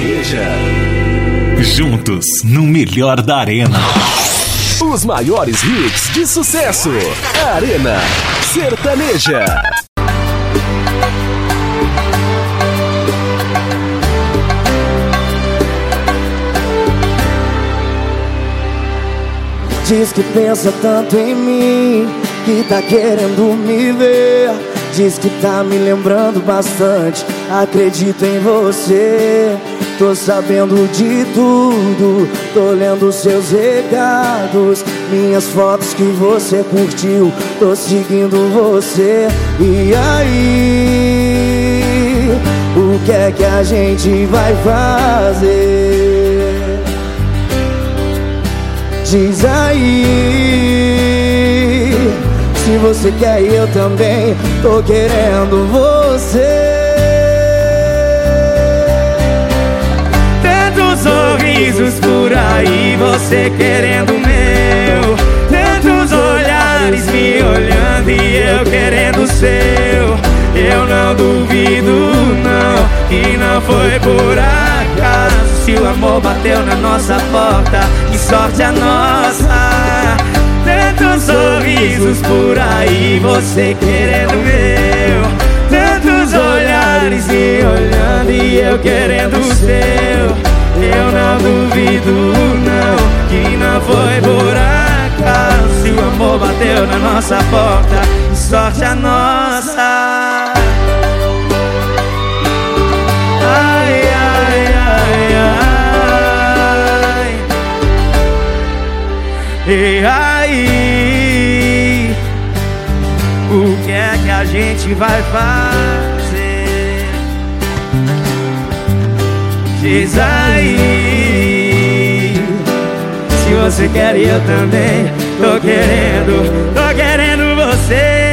Sertaneja. Juntos, no melhor da Arena. Os maiores hits de sucesso. Arena Sertaneja. Diz que pensa tanto em mim, que tá querendo me ver. Diz que tá me lembrando bastante, acredito em você. Tô sabendo de tudo, tô lendo seus recados, minhas fotos que você curtiu, tô seguindo você. E aí, o que é que a gente vai fazer? Diz aí, se você quer eu também tô querendo você. Tantos sorrisos por aí, você querendo o meu. Tantos olhares me olhando e eu querendo o seu. Eu não duvido não, que não foi por acaso. Se o amor bateu na nossa porta, que sorte a nossa. Tantos sorrisos por aí, você querendo o meu. Tantos olhares me olhando e eu querendo o seu. Eu não duvido não, que não foi por acaso. Se o amor bateu na nossa porta, que sorte a nossa. Ai, ai, ai, ai. E aí, o que é que a gente vai fazer? Diz aí, se você quer e eu também tô querendo você.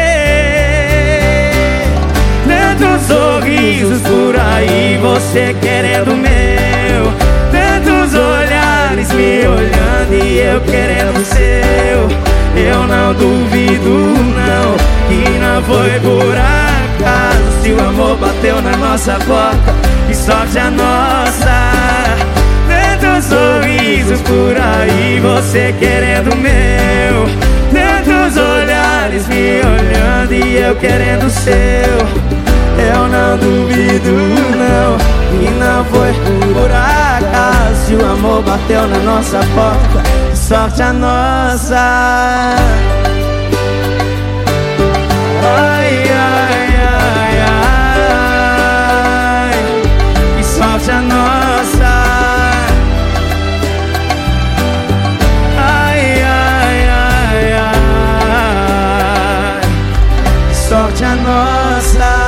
Tantos sorrisos por aí, você querendo o meu. Tantos olhares me olhando e eu querendo o seu. Eu não duvido não, que não foi por acaso. Se o amor bateu na nossa porta, que sorte a nossa. Tantos sorrisos por aí, você querendo o meu. Tantos olhares me olhando e eu querendo o seu. Eu não duvido não, que não foi por acaso. Se o amor bateu na nossa porta, que sorte a nossa. Ai, ai, ai, ai, que sorte a nossa. Ai, ai, ai, ai, que sorte a nossa.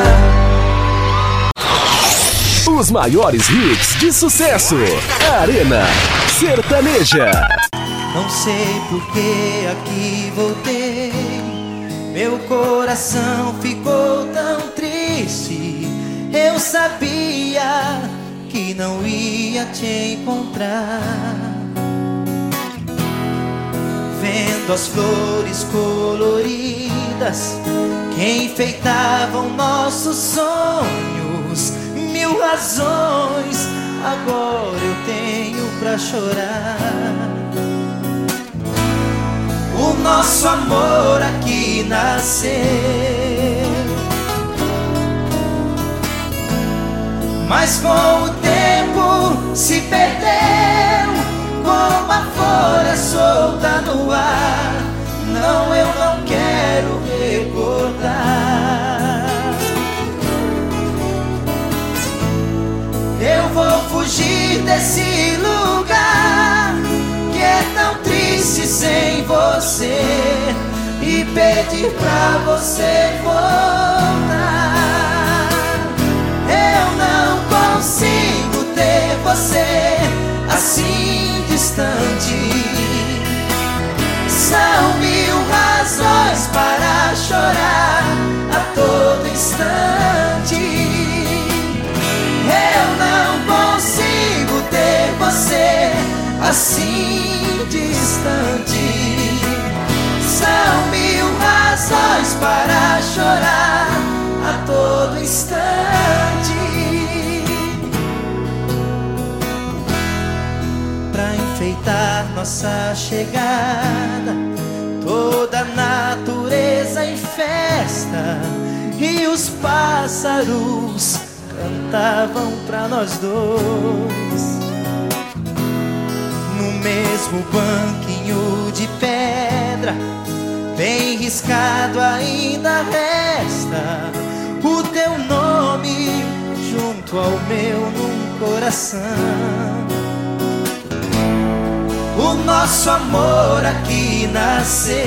Os maiores hits de sucesso. Arena Sertaneja. Não sei por que aqui voltei. Meu coração ficou tão triste. Eu sabia que não ia te encontrar. Vendo as flores coloridas que enfeitavam nossos sonhos, mil razões agora eu tenho pra chorar. O nosso amor aqui nasceu, mas com o tempo se perdeu, como a folha solta no ar. Não, eu não quero recordar. Eu vou fugir desse lugar que é tão triste sem você, e pedir pra você voltar. Eu não consigo ter você assim distante. São mil razões para chorar a todo instante. Eu não consigo ter você assim distante. São mil razões para chorar a todo instante. nossa chegada, toda a natureza em festa e os pássaros cantavam pra nós dois. No mesmo banquinho de pedra, bem riscado ainda resta o teu nome junto ao meu num coração. O nosso amor aqui nasceu,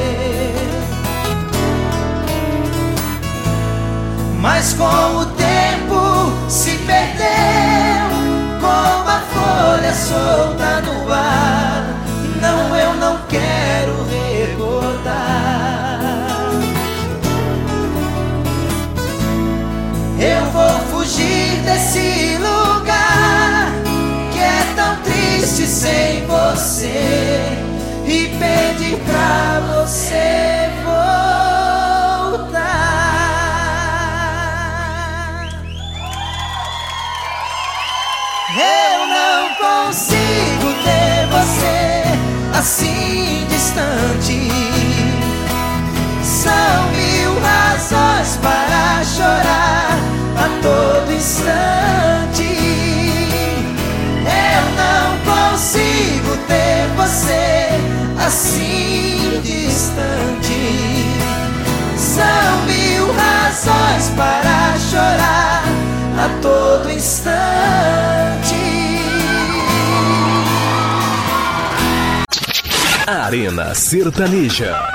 mas com o tempo se perdeu, como a folha solta no ar. Não, eu não quero recordar. Eu vou fugir desse lugar que é tão triste sem você e pedir pra você voltar. Eu não consigo ter você assim distante. São 1000 razões para chorar a todo instante. Eu não consigo ter você assim distante. São 1000 razões para chorar a todo instante. Arena Sertaneja.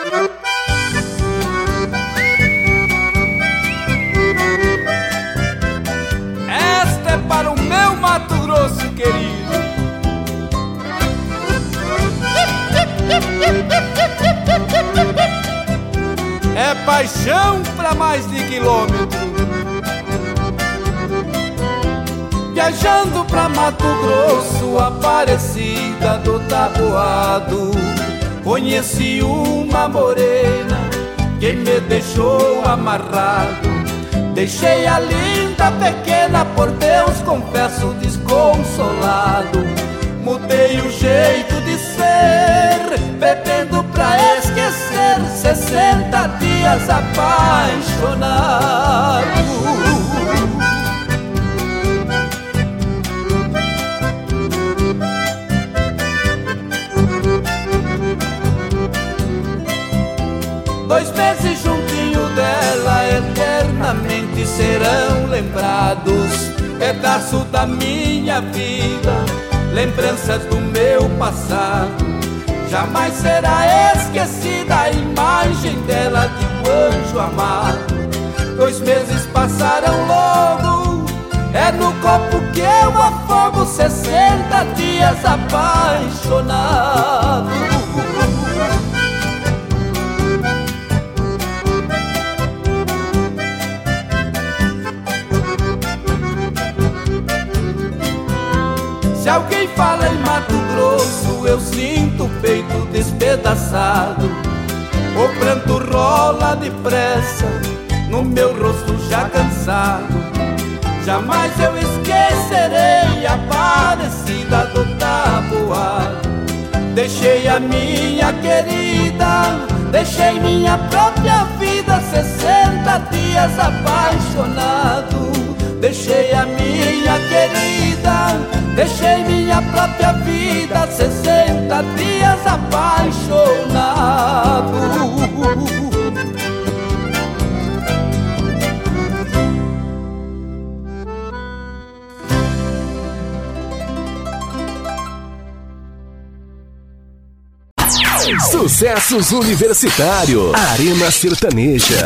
Esta é para o meu Mato Grosso querido. É paixão pra mais de quilômetro. Viajando pra Mato Grosso, Aparecida do Taboado, conheci uma morena que me deixou amarrado. Deixei a linda pequena, por Deus confesso desconsolado. Mudei o jeito de ser, bebendo pra esquecer, 60 dias apaixonado. 2 meses juntinho dela, eternamente serão lembrados. Pedaço da minha vida, lembranças do meu passado. Jamais será esquecida a imagem dela de um anjo amado. 2 meses passaram logo, é no copo que eu afogo, 60 dias apaixonado. Se alguém fala em Mato Grosso, eu sinto o peito despedaçado. O pranto rola depressa no meu rosto já cansado. Jamais eu esquecerei a Aparecida do Taboado. Deixei a minha querida, deixei minha própria vida, 60 dias apaixonado. Deixei a minha querida, deixei minha própria vida, 60 dias apaixonado. Sucessos Universitário. Arena Sertaneja.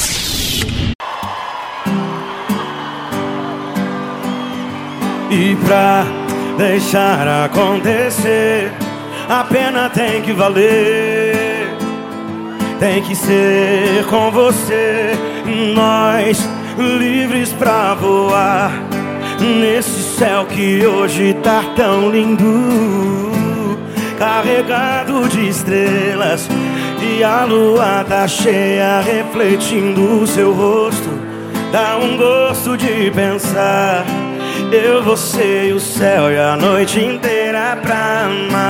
E pra deixar acontecer, a pena tem que valer. Tem que ser com você, nós livres pra voar nesse céu que hoje tá tão lindo, carregado de estrelas, e a lua tá cheia refletindo o seu rosto. Dá um gosto de pensar Eu, você e o céu e a noite inteira pra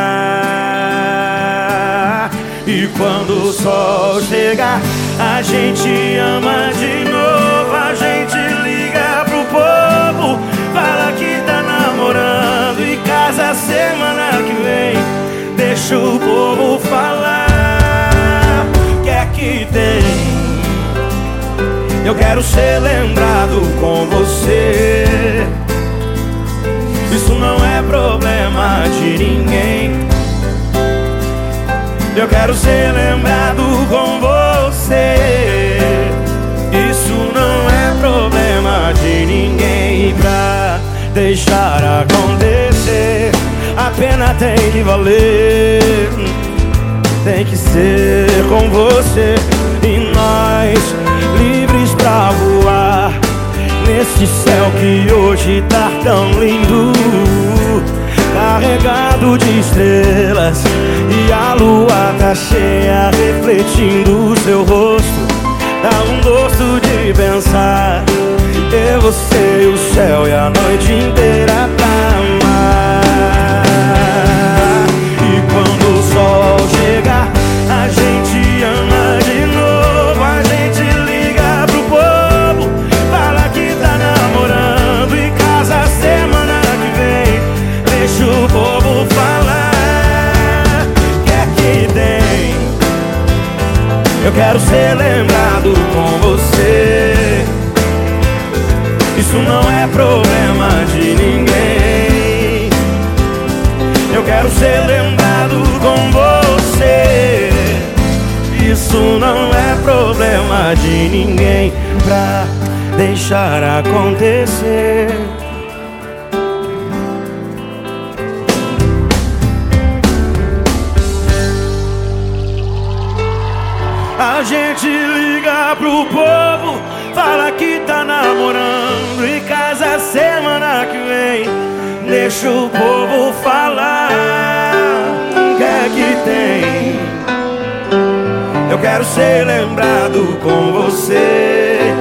amar. E quando o sol chegar, a gente ama de novo. A gente liga pro povo, fala que tá namorando e casa semana que vem. Deixa o povo falar, que é que tem? Eu quero ser lembrado com você. Isso não é problema de ninguém. Eu quero ser lembrado com você. Isso não é problema de ninguém. E pra deixar acontecer, a pena tem que valer. Tem que ser com você e nós livres pra voar nesse céu que hoje tá tão lindo, carregado de estrelas, e a lua tá cheia refletindo o seu rosto. Dá um gosto de pensar, eu, você e o céu e a noite inteira pra amar. E quando o sol chegar, a gente ama de novo. A gente liga pro povo, fala que tá namorando e casa semana que vem. Deixa o povo falar, que é que tem? Eu quero ser lembrado com você. Isso não é problema de ninguém. Eu quero ser lembrado com você. Isso não é problema de ninguém. Pra deixar acontecer. A gente liga pro povo, fala que tá namorando e casa semana que vem. Deixa o povo falar, que é que tem? Eu quero ser lembrado com você.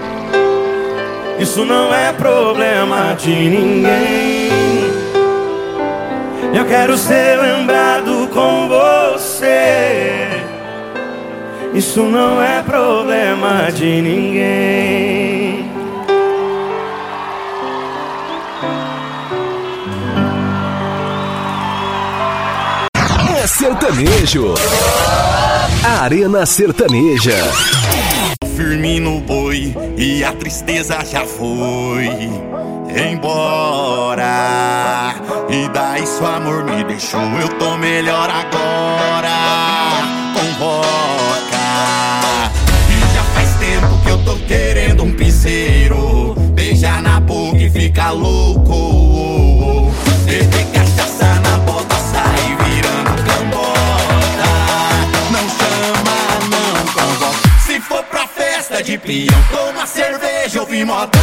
Isso não é problema de ninguém. Eu quero ser lembrado com você. Isso não é problema de ninguém. É sertanejo. Arena Sertaneja. Firme no boi e a tristeza já foi embora. E daí seu amor me deixou, eu tô melhor agora. Convoca. E já faz tempo que eu tô querendo um piseiro, beijar na boca e ficar louco. Beber cachaça na bota, sair virando cambota. Não chama, não convoca. Se for pra festa de peão, toma cerveja, ouvir modão.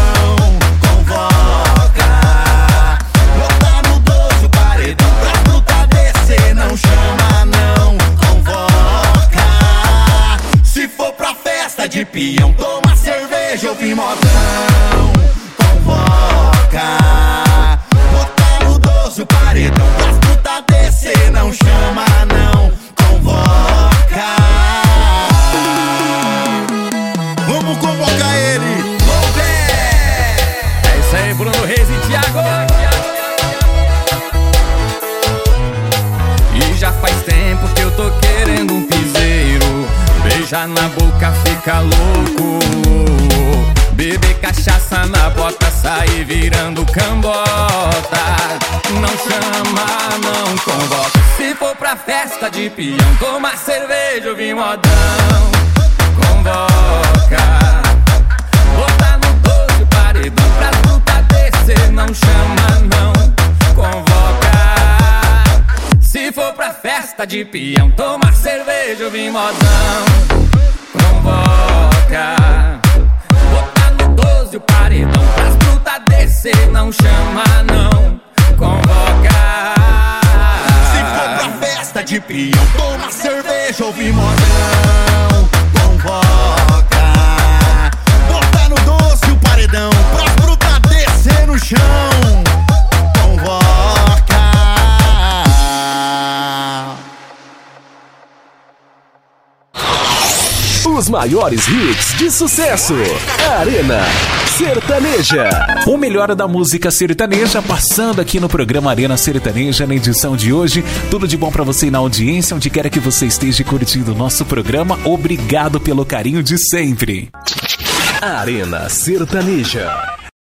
Convoca. Bota no 12 o paredão pra puta descer. Não chama, não convoca. Se for pra festa de peão, toma cerveja, ouvir modão. Convoca. Bota no 12 o paredão pra puta descer. Não chama, não convoca. Vamos convocar ele. É isso aí, Bruno Reis e Thiago. E já faz tempo que eu tô querendo um piseiro, beijar na boca, fica louco. Beber cachaça na bota, sair virando cambota. Não chama, não convoca. Se for pra festa de peão, tomar cerveja, ouvir modão. Convoca. Botar no 12 o paredão pra puta descer. Não chama, não convoca. Se for pra festa de peão, tomar cerveja, ouvir modão. Convoca. Botar no 12 o paredão pras puta descer. Não chama, não convoca. Se for pra festa de peão, toma cerveja, ouvir modão. Convoca. Bota no 12 o paredão pras brutas descer no chão. Os maiores hits de sucesso. Arena Sertaneja. O melhor da música sertaneja passando aqui no programa Arena Sertaneja na edição de hoje. Tudo de bom pra você na audiência, onde quer que você esteja curtindo o nosso programa. Obrigado pelo carinho de sempre. Arena Sertaneja.